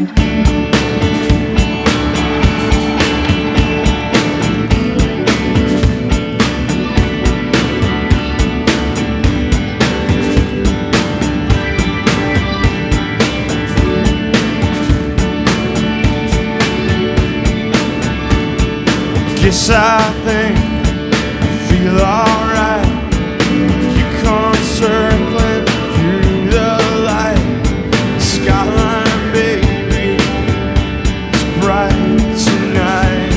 Guess I think I feel alright. You come circling through the light. Skyline, baby, it's bright tonight.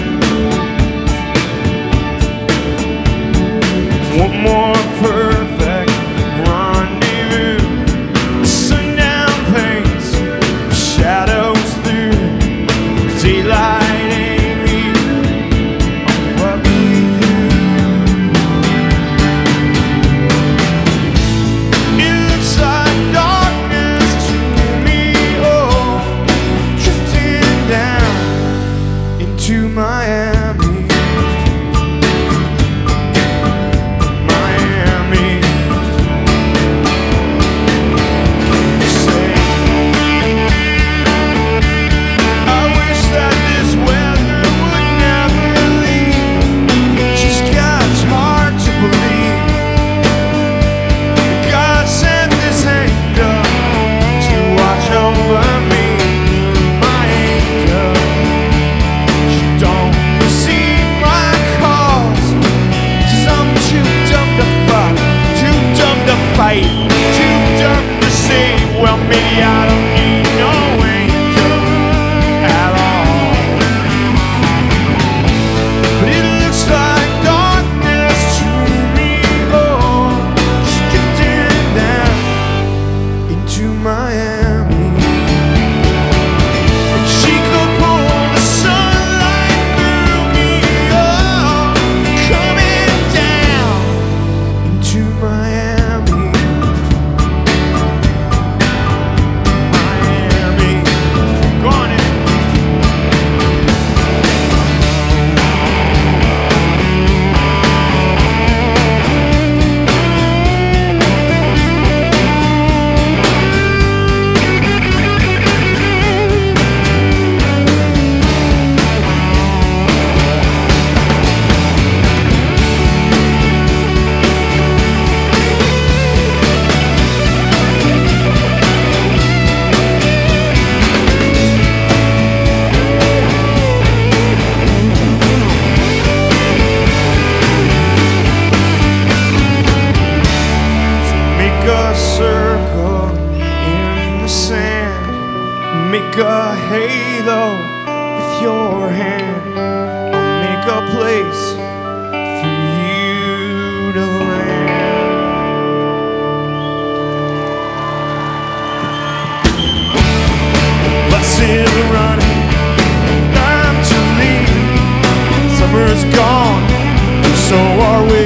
One more perfect rendezvous. The sundown paints shadows through daylight. To Miami, Miami. Say, I wish that this weather would never leave. Just got hard to believe God sent this angel to watch over me. Fight, too dumb to say. Well, maybe I don't need no angel at all. But it looks like darkness to me. Oh, just drifting down into Miami. And she could pull the sunlight through me. Oh, coming down into Miami. Circle in the sand, make a halo with your hand. I'll make a place for you to land. Buses are running, time to leave. Summer's gone, so are we.